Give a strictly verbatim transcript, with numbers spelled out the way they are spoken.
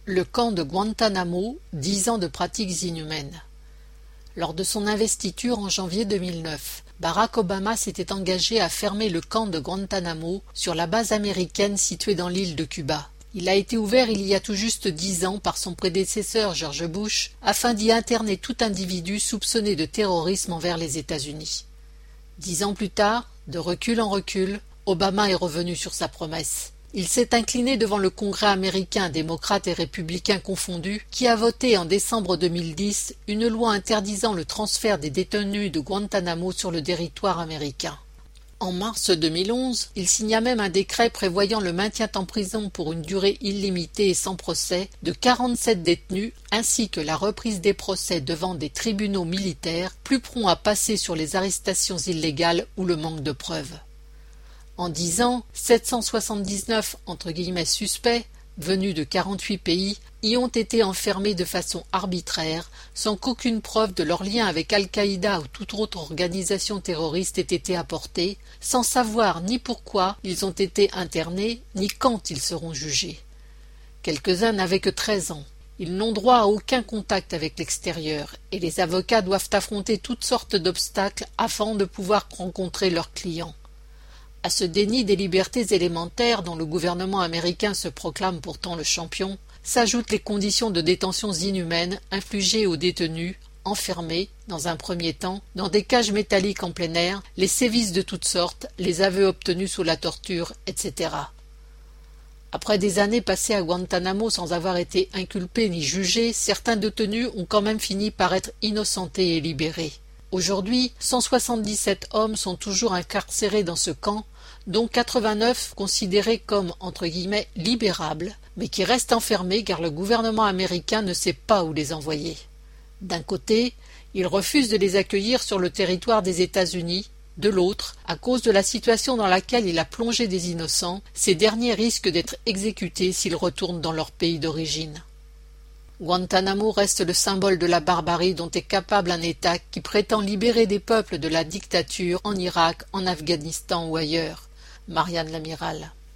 Le camp de Guantanamo, dix ans de pratiques inhumaines. Lors de son investiture en janvier deux mille neuf, Barack Obama s'était engagé à fermer le camp de Guantanamo sur la base américaine située dans l'île de Cuba. Il a été ouvert il y a tout juste dix ans par son prédécesseur George Bush afin d'y interner tout individu soupçonné de terrorisme envers les États-Unis. Dix ans plus tard, de recul en recul, Obama est revenu sur sa promesse. Il s'est incliné devant le Congrès américain, démocrates et républicains confondus, qui a voté en décembre deux mille dix une loi interdisant le transfert des détenus de Guantanamo sur le territoire américain. En mars deux mille onze, il signa même un décret prévoyant le maintien en prison pour une durée illimitée et sans procès de quarante-sept détenus, ainsi que la reprise des procès devant des tribunaux militaires plus prompts à passer sur les arrestations illégales ou le manque de preuves. En dix ans, sept cent soixante-dix-neuf entre guillemets suspects, venus de quarante-huit pays, y ont été enfermés de façon arbitraire, sans qu'aucune preuve de leur lien avec Al-Qaïda ou toute autre organisation terroriste ait été apportée, sans savoir ni pourquoi ils ont été internés, ni quand ils seront jugés. Quelques-uns n'avaient que treize ans. Ils n'ont droit à aucun contact avec l'extérieur, et les avocats doivent affronter toutes sortes d'obstacles afin de pouvoir rencontrer leurs clients. À ce déni des libertés élémentaires dont le gouvernement américain se proclame pourtant le champion, s'ajoutent les conditions de détention inhumaines infligées aux détenus, enfermés, dans un premier temps, dans des cages métalliques en plein air, les sévices de toutes sortes, les aveux obtenus sous la torture, et cetera. Après des années passées à Guantanamo sans avoir été inculpés ni jugés, certains détenus ont quand même fini par être innocentés et libérés. Aujourd'hui, cent soixante-dix-sept hommes sont toujours incarcérés dans ce camp, dont quatre-vingt-neuf considérés comme entre guillemets libérables, mais qui restent enfermés car le gouvernement américain ne sait pas où les envoyer. D'un côté, il refuse de les accueillir sur le territoire des États-Unis, de l'autre, à cause de la situation dans laquelle il a plongé des innocents, ces derniers risquent d'être exécutés s'ils retournent dans leur pays d'origine. Guantanamo reste le symbole de la barbarie dont est capable un État qui prétend libérer des peuples de la dictature en Irak, en Afghanistan ou ailleurs. Marianne Lamiral.